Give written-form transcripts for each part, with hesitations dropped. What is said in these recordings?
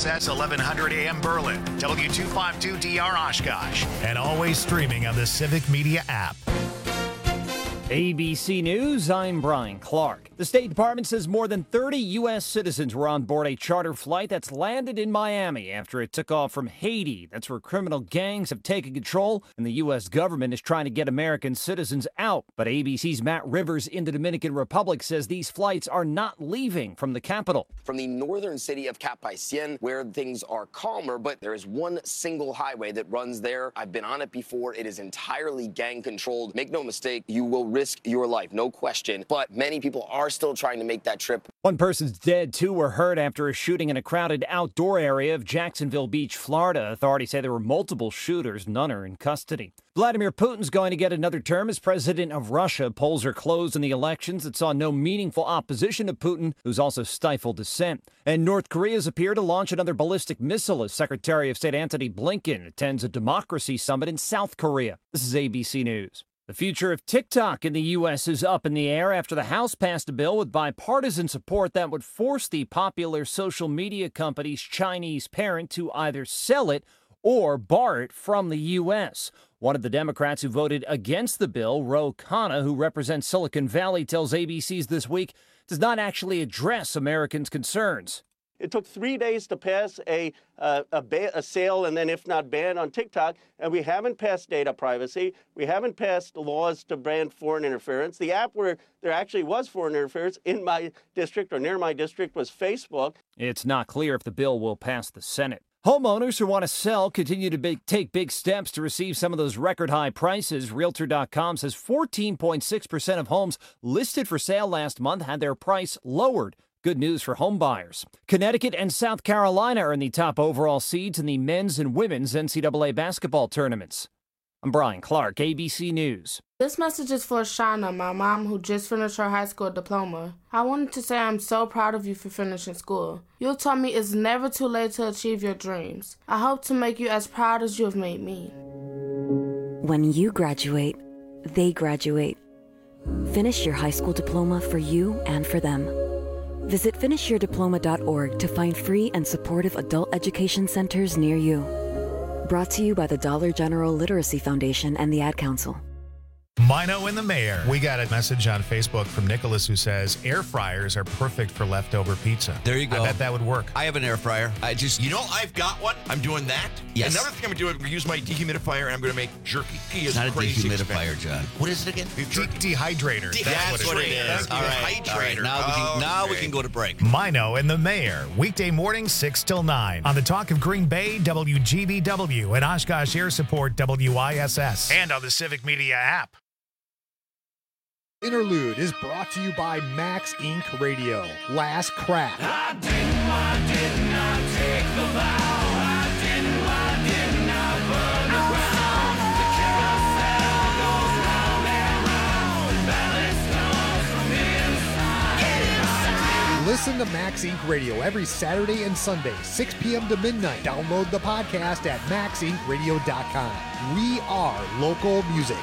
WISS 1100 AM Berlin, W252DR Oshkosh, and always streaming on the Civic Media app. ABC News, I'm Brian Clark. The State Department says more than 30 U.S. citizens were on board a charter flight that's landed in Miami after it took off from Haiti. That's where criminal gangs have taken control, and the U.S. government is trying to get American citizens out. But ABC's Matt Rivers in the Dominican Republic says these flights are not leaving from the capital. From the northern city of Cap-Haitien, where things are calmer, but there is one single highway that runs there. I've been on it before. It is entirely gang-controlled. Make no mistake, you will risk your life, no question. But many people are still trying to make that trip. One person's dead, two were hurt after a shooting in a crowded outdoor area of Jacksonville Beach, Florida. Authorities say there were multiple shooters. None are in custody. Vladimir Putin's going to get another term as president of Russia. Polls are closed in the elections that saw no meaningful opposition to Putin, who's also stifled dissent. And North Korea's appeared to launch another ballistic missile as Secretary of State Antony Blinken attends a democracy summit in South Korea. This is ABC News. The future of TikTok in the U.S. is up in the air after the House passed a bill with bipartisan support that would force the popular social media company's Chinese parent to either sell it or bar it from the U.S. One of the Democrats who voted against the bill, Ro Khanna, who represents Silicon Valley, tells ABC's This Week, does not actually address Americans' concerns. It took 3 days to pass a sale and then, if not ban, on TikTok, and we haven't passed data privacy. We haven't passed laws to ban foreign interference. The app where there actually was foreign interference in my district or near my district was Facebook. It's not clear if the bill will pass the Senate. Homeowners who want to sell continue to take big steps to receive some of those record-high prices. Realtor.com says 14.6% of homes listed for sale last month had their price lowered. Good news for home buyers. Connecticut and South Carolina are in the top overall seeds in the men's and women's NCAA basketball tournaments. I'm Brian Clark, ABC News. This message is for Shauna, my mom, who just finished her high school diploma. I wanted to say I'm so proud of you for finishing school. You taught me it's never too late to achieve your dreams. I hope to make you as proud as you have made me. When you graduate, they graduate. Finish your high school diploma for you and for them. Visit finishyourdiploma.org to find free and supportive adult education centers near you. Brought to you by the Dollar General Literacy Foundation and the Ad Council. Mino and the Mayor. We got a message on Facebook from Nicholas who says air fryers are perfect for leftover pizza. There you go. I bet that would work. I have an air fryer. I've got one. I'm doing that. Yes. Another thing I'm going to do is use my dehumidifier, and I'm going to make jerky. It's not a dehumidifier, John. What is it again? Dehydrator. That's what it is. All right. Now we can go to break. Mino and the Mayor. Weekday mornings 6 till 9. On the Talk of Green Bay, WGBW, and Oshkosh Air Support, WISS. And on the Civic Media app. Interlude is brought to you by Max Inc. Radio. Last Crack. I did not take the vow. I did not burn the ground. The carousel goes round and round. Balance comes from inside. Listen to Max Inc. Radio every Saturday and Sunday, 6 p.m. to midnight. Download the podcast at maxincradio.com. We are local music.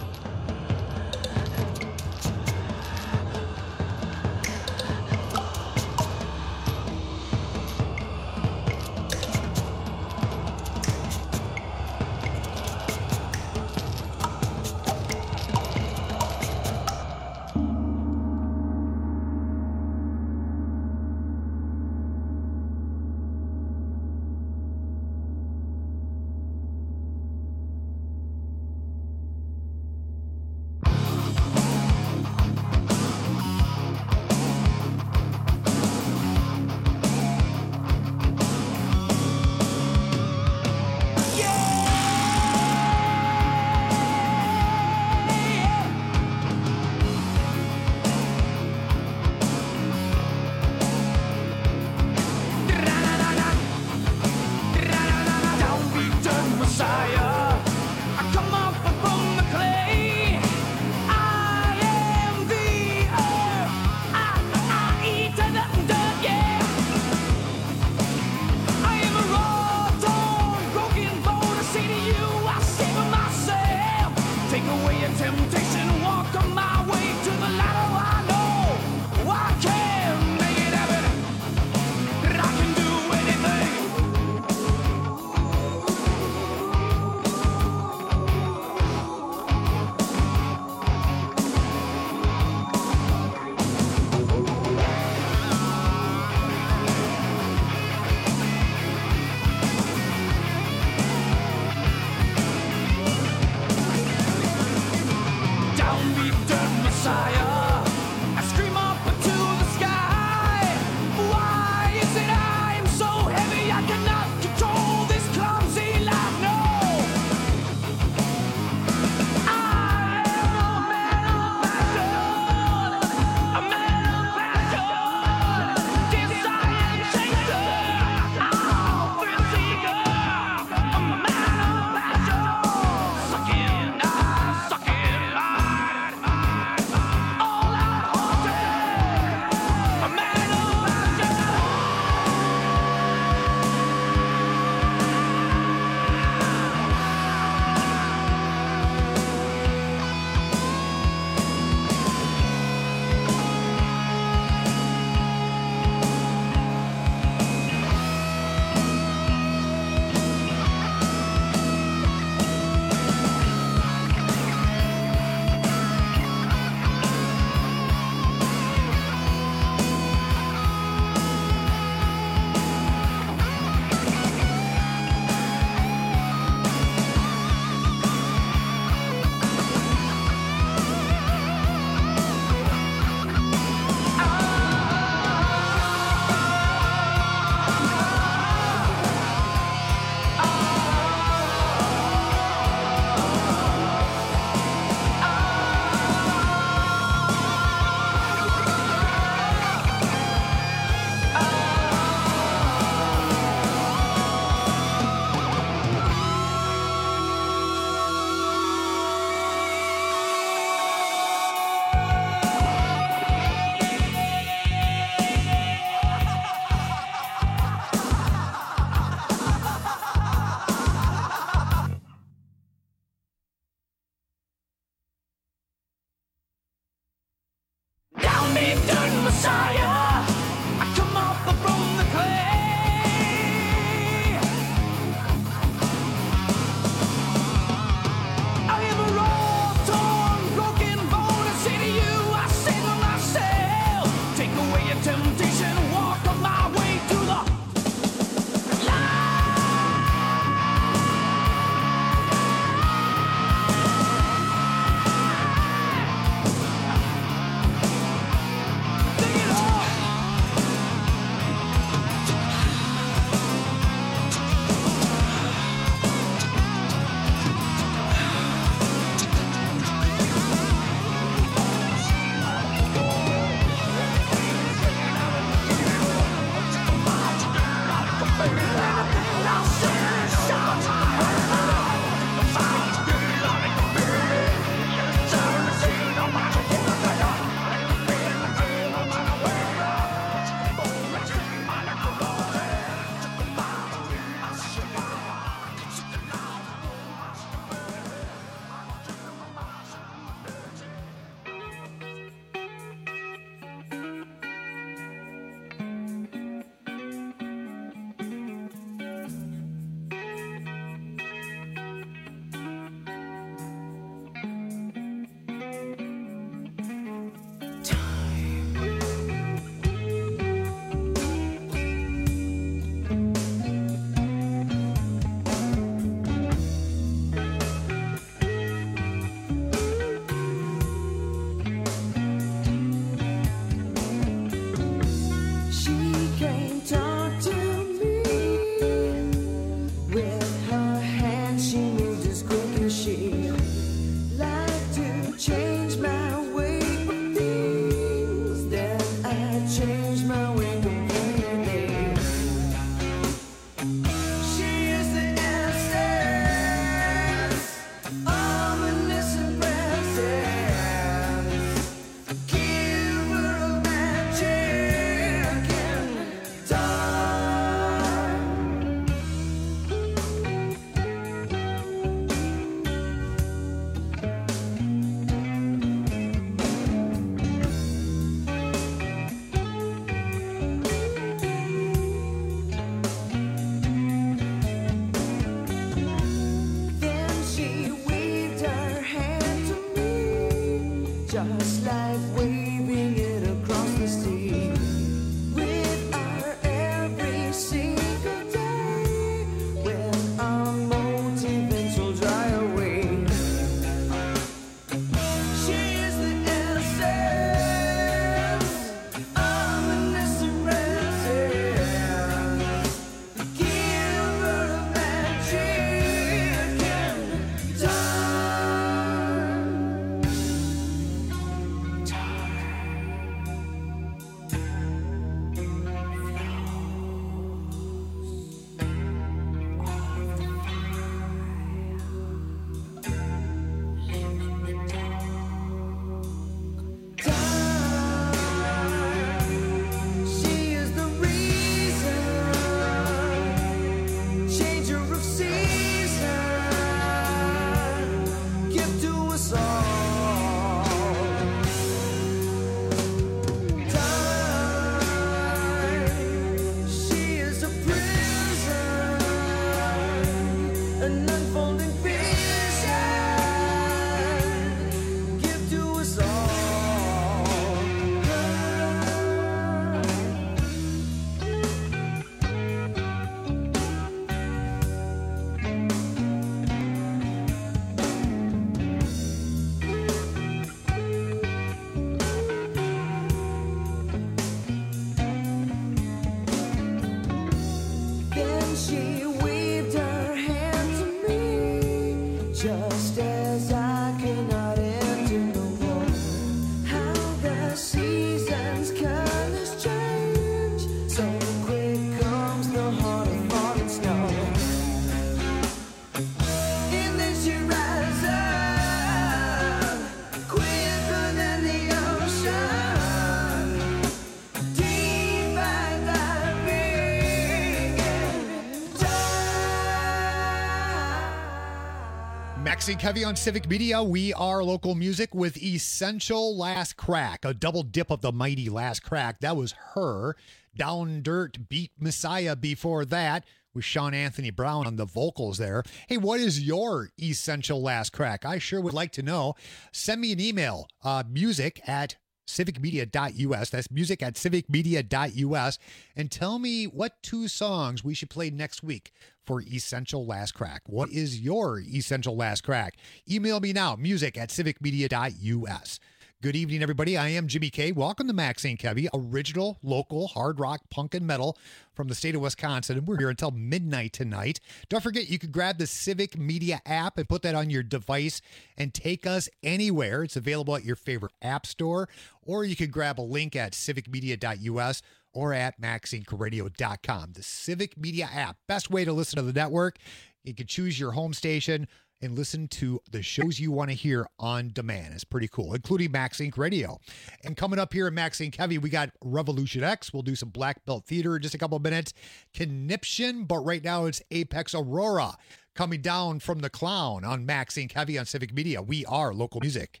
Maxine Kevy on Civic Media. We are local music with Essential Last Crack, a double dip of the mighty Last Crack. That was Her. Down Dirt beat Messiah before that with Sean Anthony Brown on the vocals there. Hey, what is your Essential Last Crack? I sure would like to know. Send me an email, music@civicmedia.us. That's music@civicmedia.us. And tell me what 2 songs we should play next week for Essential Last Crack. What is your Essential Last Crack? Email me now, music@civicmedia.us. Good evening, everybody. I am Jimmy K. Welcome to Maxine Kevy, original, local, hard rock, punk, and metal from the state of Wisconsin. And we're here until midnight tonight. Don't forget, you can grab the Civic Media app and put that on your device and take us anywhere. It's available at your favorite app store, or you can grab a link at civicmedia.us or at maxincaradio.com. The Civic Media app, best way to listen to the network. You can choose your home station and listen to the shows you want to hear on demand. It's pretty cool, including Max Inc. Radio. And coming up here at Max Inc. Heavy, we got Revolution X. We'll do some Black Belt Theater in just a couple of minutes. Conniption, but right now it's Apex Aurora coming down from the Clown on Max Inc. Heavy on Civic Media. We are local music.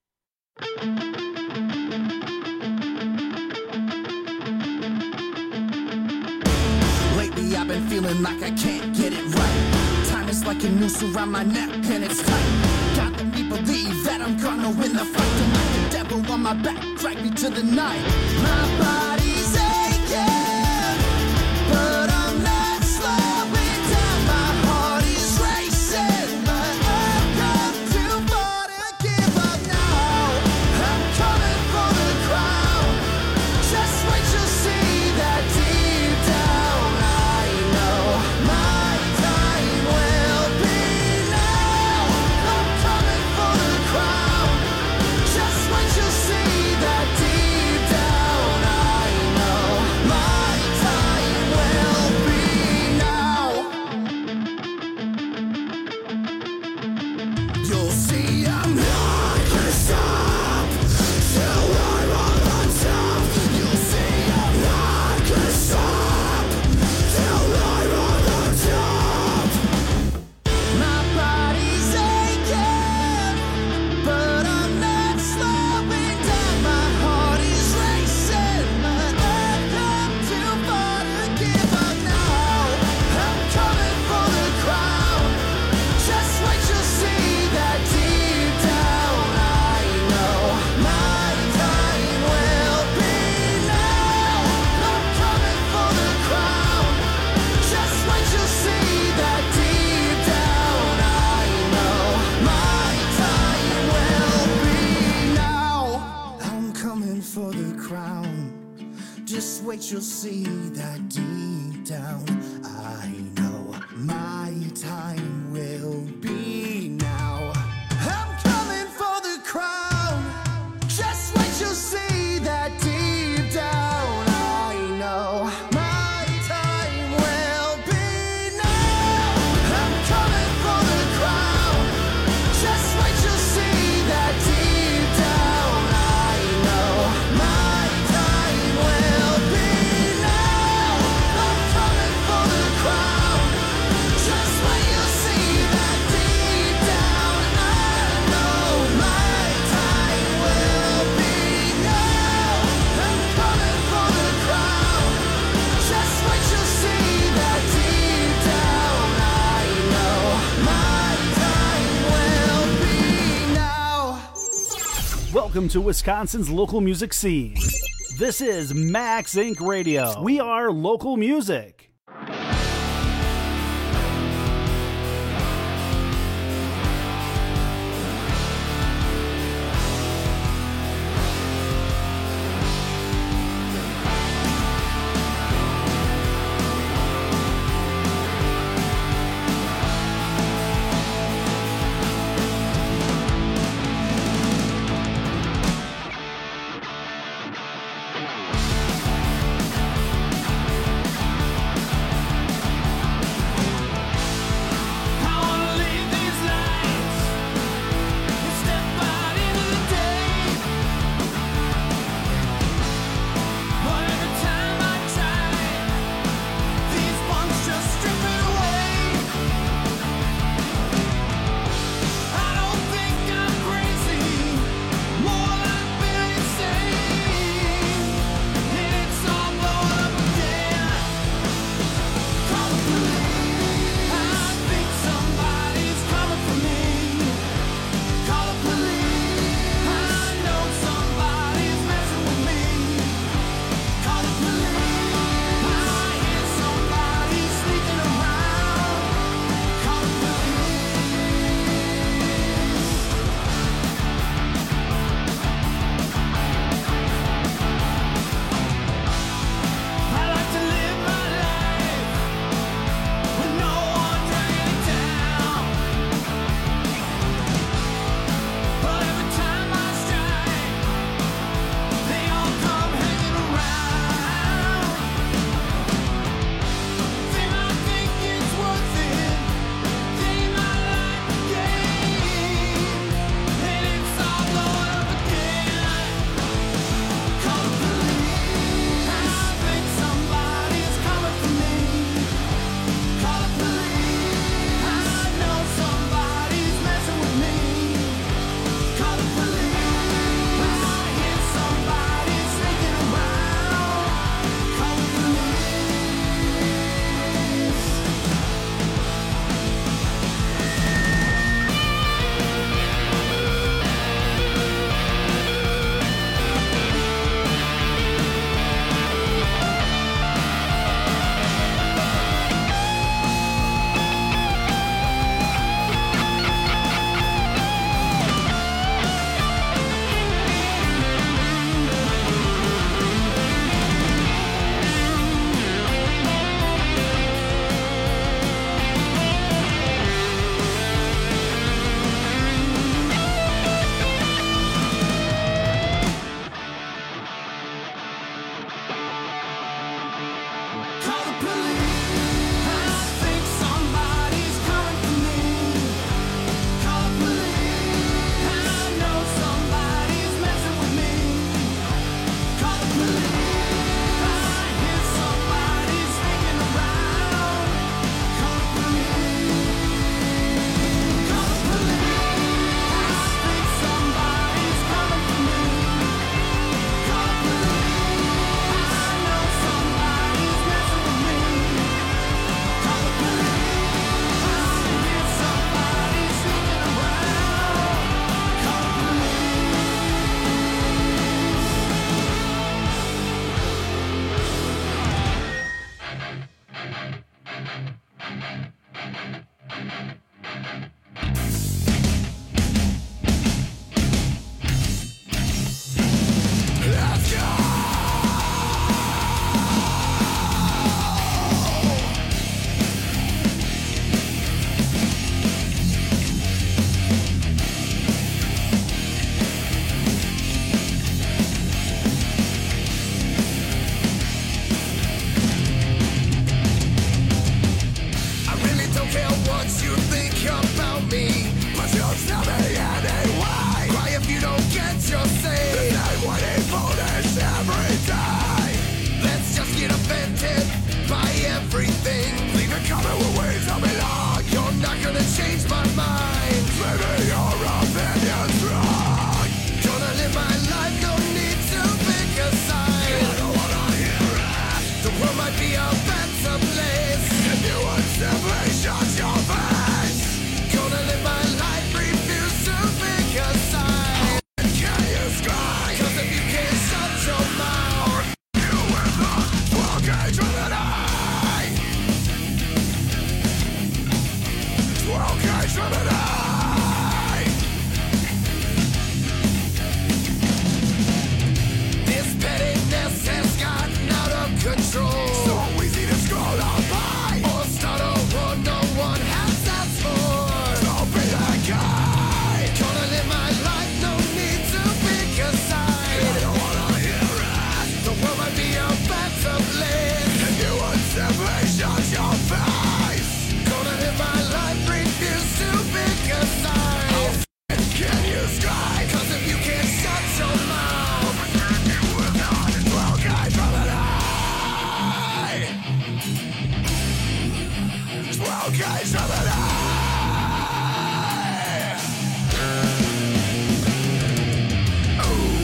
Lately I've been feeling like I can't get it right. Time is like a noose around my neck and it's tight. Got me believe that I'm gonna win the fight. Tonight the devil on my back, drag me to the night. My body's aching, but I'm not slowing down. My heart is racing, but I've come too far to give up now. I'm coming for the crown. Just wait, you'll see that deep down I know my time will be now. I'm coming for the crown. Just wait, you'll see that deep down I know my time will be now. You'll see I'm not gonna stop till I'm on the top. You'll see I'm not gonna stop till I'm on the top. My body's aching, but I'm not slowing down. My heart is racing, but I've come too far to give up now. I'm coming for the crown. Just wait, you'll see that deep down I know my time will be now. I'm coming for the crown. Just wait, you'll see that deep down I know my time will be now. I'm coming for the crown. Just wait, you'll see that deep down I know my time will be now. I'm coming for the crown. Just wait, you'll see that deep down I know my time will be now. I'm coming for the crown. Just wait, you'll see that deep down I know my time will be now. I'm coming for the crown. Just wait, you'll see that deep down I know my time will be now. I'm coming for the crown. Just wait, you'll see that deep down I know my time will be now. Welcome to Wisconsin's local music scene. This is Max Inc. Radio. We are local music. tell me anyway. Cry if you don't get your say. The same way they voters every day. Let's just get offended by everything. Leave it coming with ways I belong. You're not gonna change my mind. Maybe your opinion's wrong. Gonna live my life, no need to pick a side. I don't wanna hear it. The world might be a better place if you would simply shut your face. Gonna live my life, refuse to pick a side. Can you scry? 'Cause if you can't shut your mouth, you will not walk into the night. Walk into the night. This pettiness has gotten out of control. So easy to scroll on by or start a war no one has asked for. Don't be that guy. Gonna live my life, no need to pick a side. I don't wanna hear it. The world might be a better place if you would simply shut your face. Gonna live my life, refuse to pick a side. Can you scry? 'Cause if you can't shut your mouth, you will not walk into the night. Walk into the night. Ooh.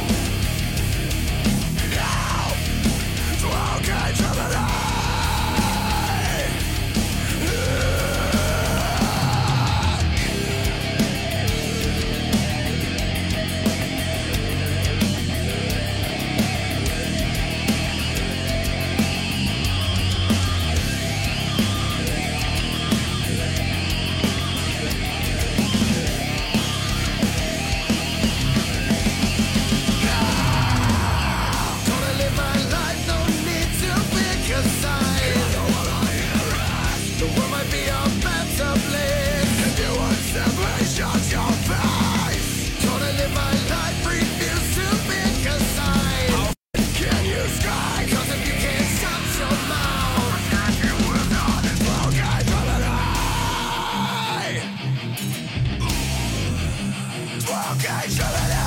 Now, walk into the night. Gonna live my life, no need to pick a side. I don't wanna hear it. The world might be a better place if you would simply shut your face. Gonna live my life, refuse to pick a side. Can you scry? 'Cause if you can't shut your mouth, you will not walk into the night. Walk into the night.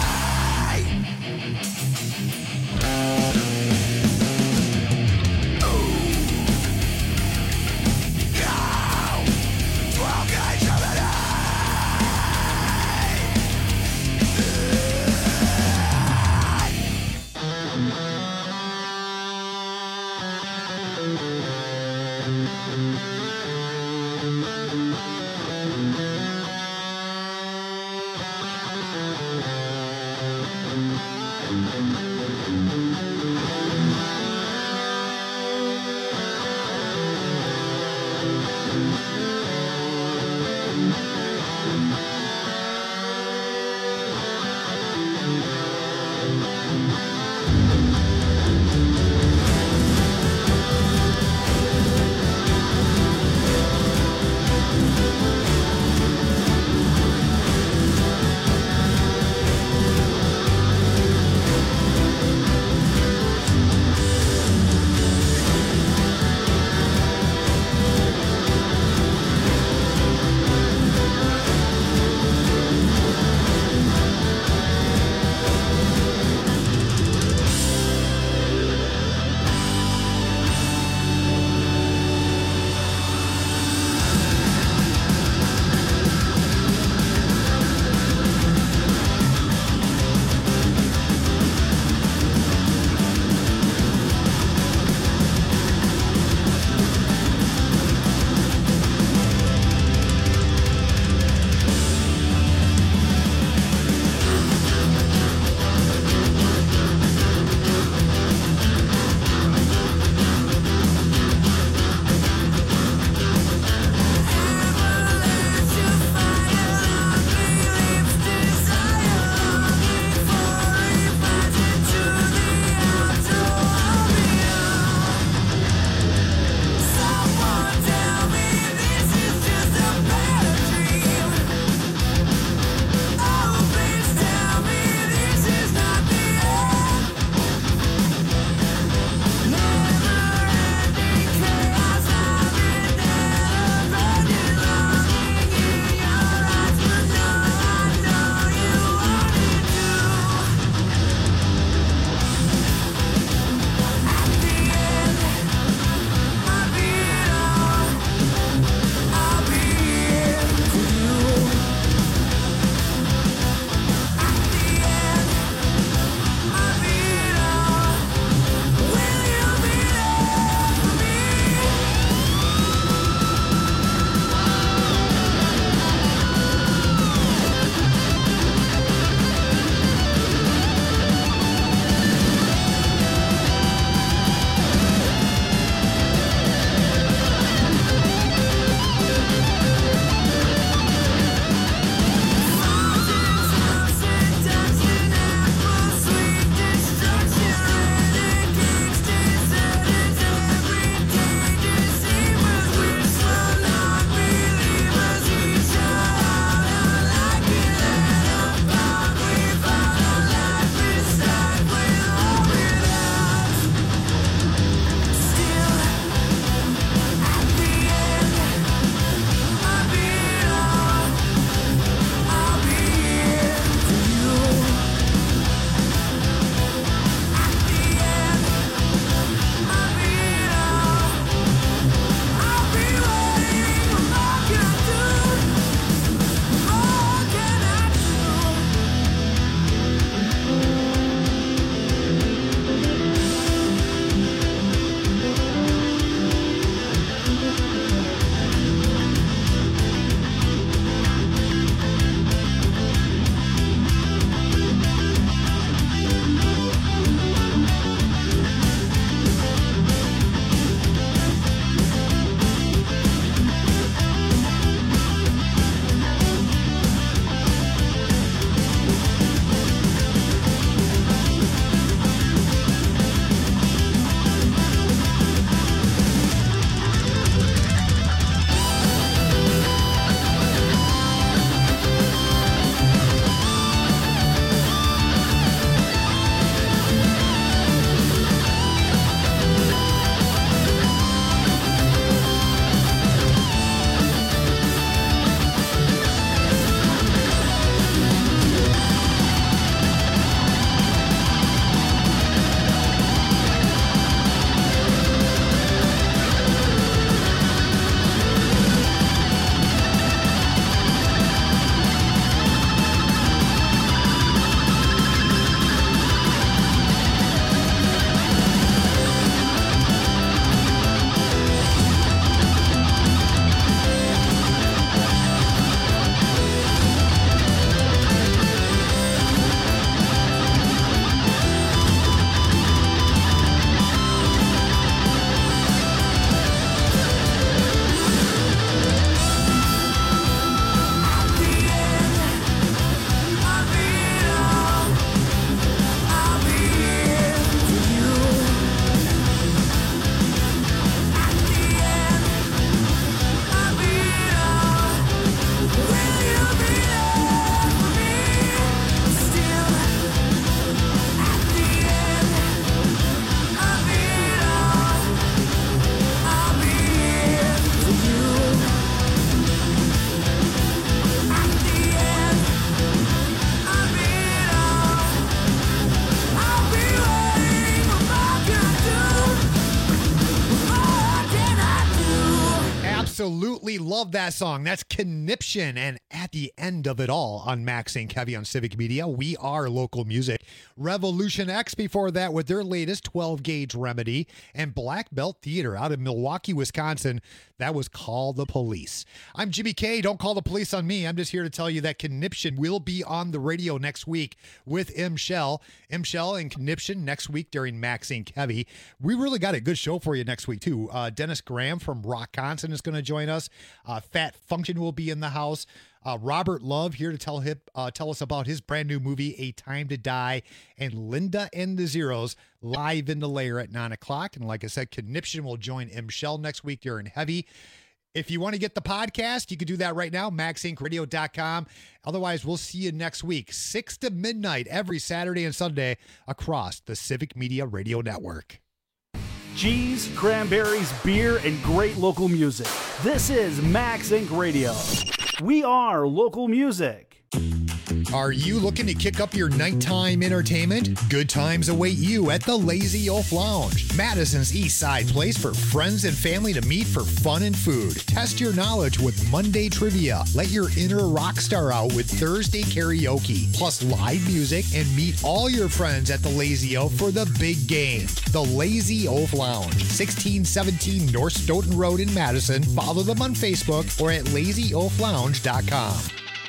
Absolutely love that song. That's Conniption. And at the end of it all on Max Inc. Heavy on Civic Media, we are local music. Revolution X before that with their latest 12-gauge remedy. And Black Belt Theater out of Milwaukee, Wisconsin. That was Call the Police. I'm Jimmy K. Don't call the police on me. I'm just here to tell you that Conniption will be on the radio next week with M. Shell. M. Shell and Conniption next week during Max Inc. Heavy. We really got a good show for you next week, too. Dennis Graham from Rockconson is going to join us. Fat Function will be in the house. Robert Love here to tell us about his brand new movie, A Time to Die, and Linda and the Zeros live in the lair at 9 o'clock. And like I said, Conniption will join M. Shell next week during Heavy. If you want to get the podcast, you can do that right now, maxincradio.com. Otherwise, we'll see you next week, 6 to midnight, every Saturday and Sunday across the Civic Media Radio Network. Cheese, cranberries, beer, and great local music. This is Max Inc. Radio. We are local music. Are you looking to kick up your nighttime entertainment? Good times await you at the Lazy Oaf Lounge, Madison's East Side place for friends and family to meet for fun and food. Test your knowledge with Monday trivia. Let your inner rock star out with Thursday karaoke, plus live music, and meet all your friends at the Lazy Oaf for the big game. The Lazy Oaf Lounge, 1617 North Stoughton Road in Madison. Follow them on Facebook or at lazyoaflounge.com.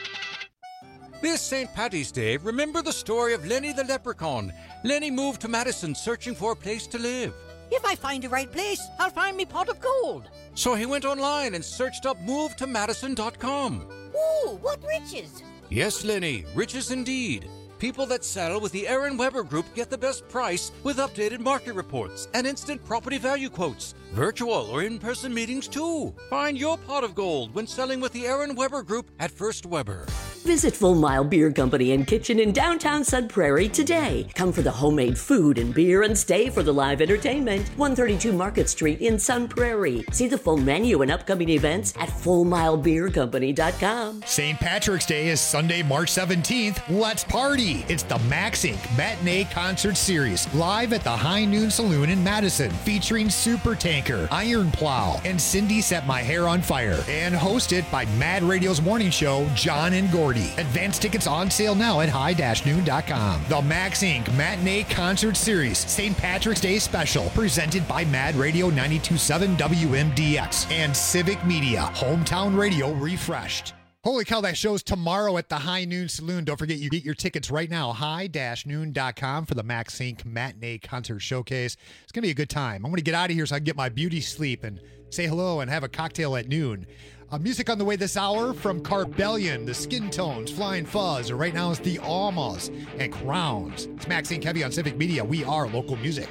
This St. Paddy's Day, remember the story of Lenny the Leprechaun. Lenny moved to Madison searching for a place to live. If I find the right place, I'll find me pot of gold. So he went online and searched up movetomadison.com. Ooh, what riches! Yes, Lenny, riches indeed. People that sell with the Aaron Weber Group get the best price with updated market reports and instant property value quotes. Virtual or in-person meetings too. Find your pot of gold when selling with the Aaron Weber Group at First Weber. Visit Full Mile Beer Company and Kitchen in downtown Sun Prairie today. Come for the homemade food and beer and stay for the live entertainment. 132 Market Street in Sun Prairie. See the full menu and upcoming events at FullMileBeerCompany.com. St. Patrick's Day is Sunday, March 17th. Let's party. It's the Max Inc. Matinee Concert Series live at the High Noon Saloon in Madison, featuring Super Tanker, Iron Plow, and Cindy Set My Hair on Fire, and hosted by Mad Radio's morning show, John and Gordy. Advance tickets on sale now at high-noon.com. The Max Inc. Matinee Concert Series St. Patrick's Day Special, presented by Mad Radio 92.7 WMDX and Civic Media, hometown radio refreshed. Holy cow, that show's tomorrow at the High Noon Saloon. Don't forget, you get your tickets right now, high-noon.com for the Max Inc. Matinee Concert Showcase. It's going to be a good time. I'm going to get out of here so I can get my beauty sleep and say hello and have a cocktail at noon. Music on the way this hour from Carbellion, the Skin Tones, Flying Fuzz, or right now it's the Almas and Crowns. It's Max Inc. Heavy on Civic Media. We are local music.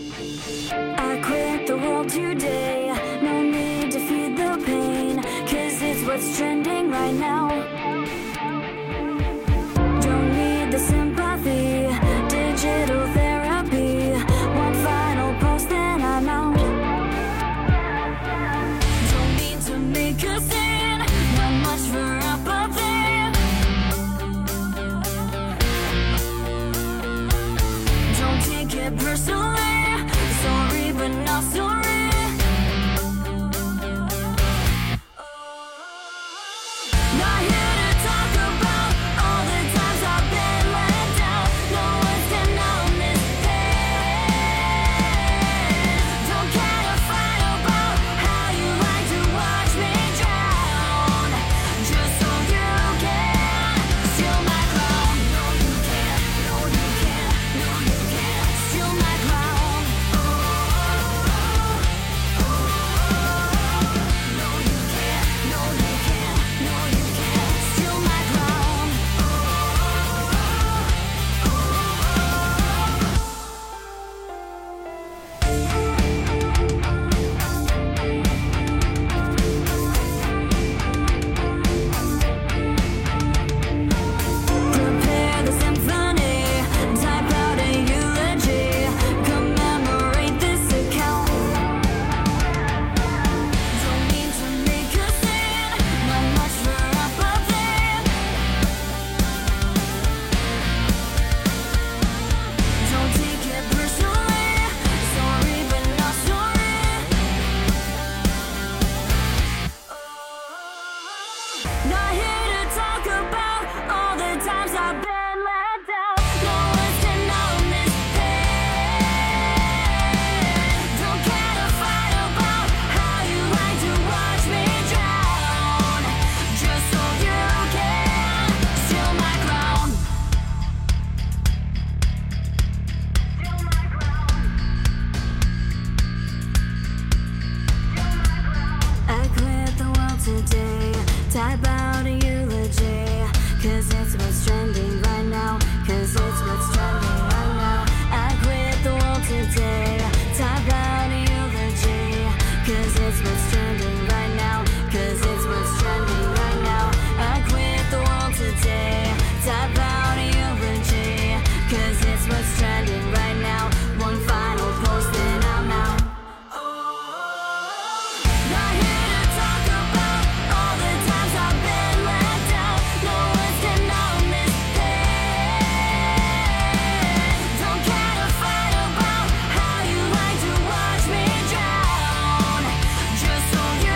I quit the world today. No need to feed the pain, 'cause it's what's trending right now. Don't need the sympathy, digital therapy. One final post, then I'm out. Don't mean to make a scene, not much for apathy. Don't take it personally. Sorry, but not sorry. 'cause it's what's trending right now. 'Cause it's what's trending right now. I quit the world today. Type out eulogy. 'Cause it's what's trending right now. One final post and I'm out. Not here to talk about all the times I've been let down. No words can numb this pain. Don't care to fight about how you like to watch me drown. Just so you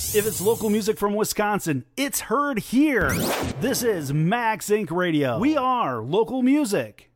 If it's local music from Wisconsin, it's heard here. This is Max Inc. Radio. We are local music.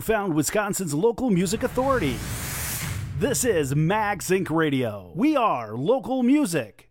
found Wisconsin's local music authority. This is Max Inc. Radio. We are local music.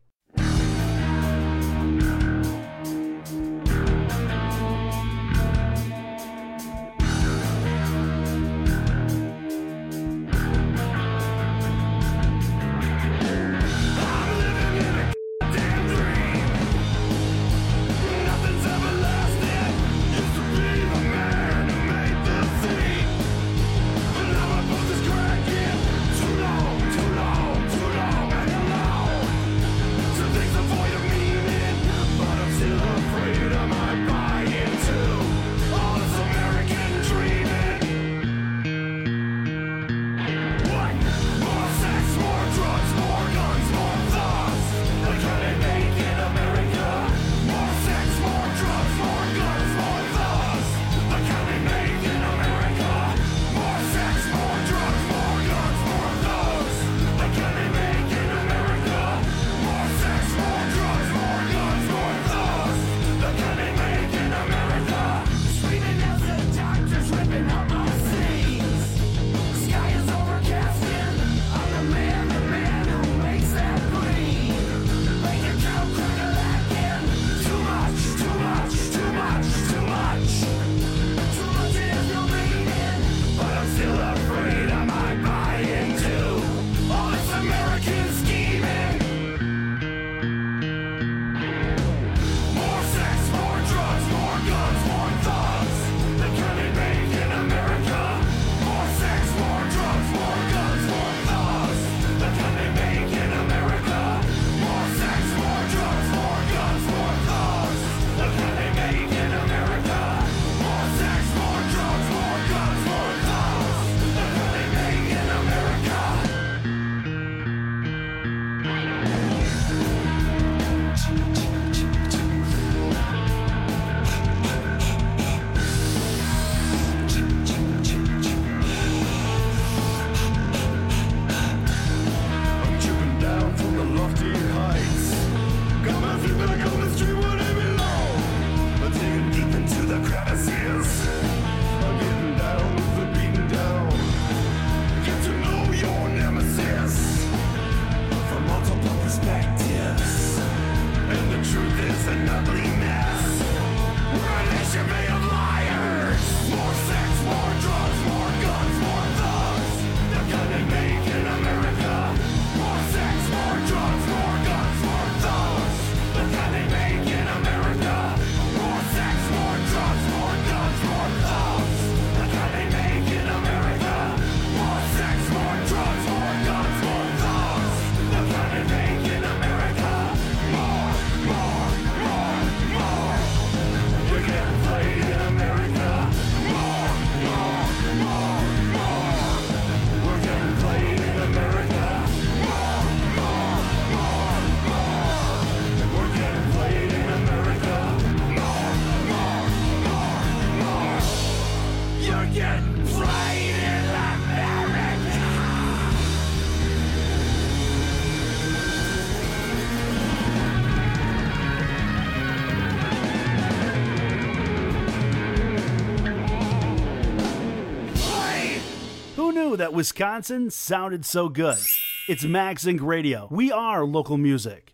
That Wisconsin sounded so good. It's Max Inc. Radio. We are local music.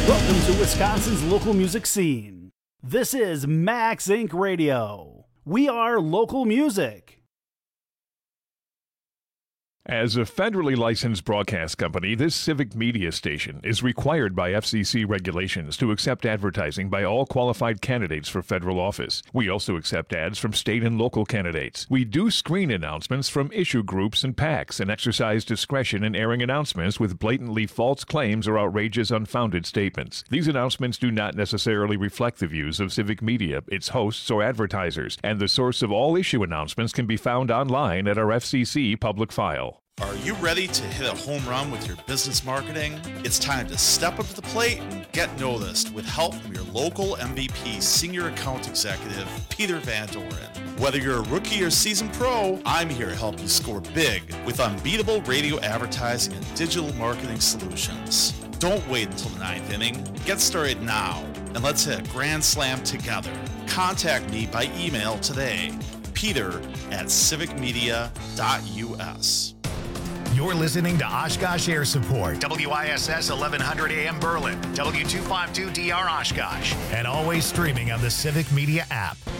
Welcome to Wisconsin's local music scene. This is Max Inc. Radio. We are local music. As a federally licensed broadcast company, this civic media station is required by FCC regulations to accept advertising by all qualified candidates for federal office. We also accept ads from state and local candidates. We do screen announcements from issue groups and PACs and exercise discretion in airing announcements with blatantly false claims or outrageous, unfounded statements. These announcements do not necessarily reflect the views of civic media, its hosts, or advertisers, and the source of all issue announcements can be found online at our FCC public file. Are you ready to hit a home run with your business marketing? It's time to step up to the plate and get noticed with help from your local MVP Senior Account Executive, Peter Van Doren. Whether you're a rookie or seasoned pro, I'm here to help you score big with unbeatable radio advertising and digital marketing solutions. Don't wait until the ninth inning. Get started now, and let's hit a grand slam together. Contact me by email today, peter@civicmedia.us. You're listening to Oshkosh Air Support, WISS 1100 AM Berlin, W252DR Oshkosh, and always streaming on the Civic Media app.